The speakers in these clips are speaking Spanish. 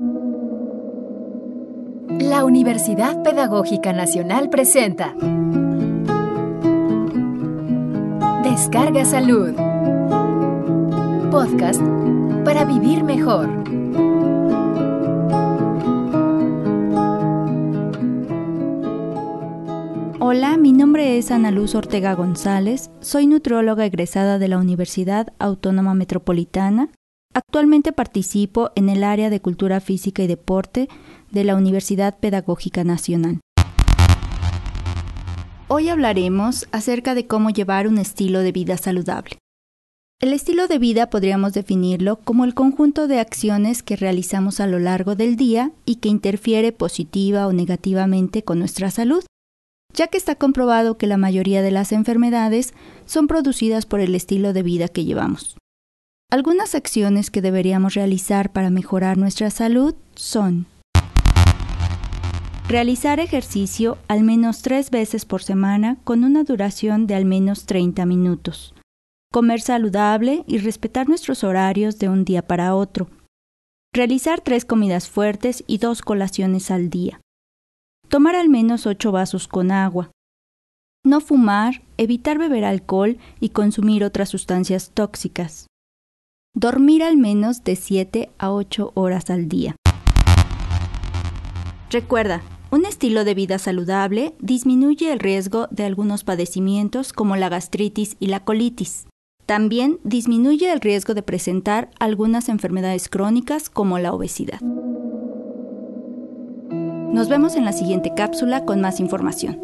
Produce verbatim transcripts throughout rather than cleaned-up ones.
La Universidad Pedagógica Nacional presenta Descarga Salud, podcast para vivir mejor. Hola, mi nombre es Ana Luz Ortega González, soy nutrióloga egresada de la Universidad Autónoma Metropolitana. Actualmente participo en el área de Cultura Física y Deporte de la Universidad Pedagógica Nacional. Hoy hablaremos acerca de cómo llevar un estilo de vida saludable. El estilo de vida podríamos definirlo como el conjunto de acciones que realizamos a lo largo del día y que interfiere positiva o negativamente con nuestra salud, ya que está comprobado que la mayoría de las enfermedades son producidas por el estilo de vida que llevamos. Algunas acciones que deberíamos realizar para mejorar nuestra salud son: realizar ejercicio al menos tres veces por semana con una duración de al menos treinta minutos. Comer saludable y respetar nuestros horarios de un día para otro. Realizar tres comidas fuertes y dos colaciones al día. Tomar al menos ocho vasos con agua. No fumar, evitar beber alcohol y consumir otras sustancias tóxicas. Dormir al menos de siete a ocho horas al día. Recuerda, un estilo de vida saludable disminuye el riesgo de algunos padecimientos como la gastritis y la colitis. También disminuye el riesgo de presentar algunas enfermedades crónicas como la obesidad. Nos vemos en la siguiente cápsula con más información.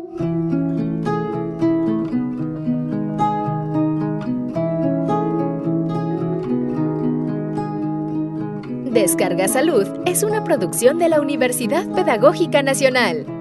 Descarga Salud es una producción de la Universidad Pedagógica Nacional.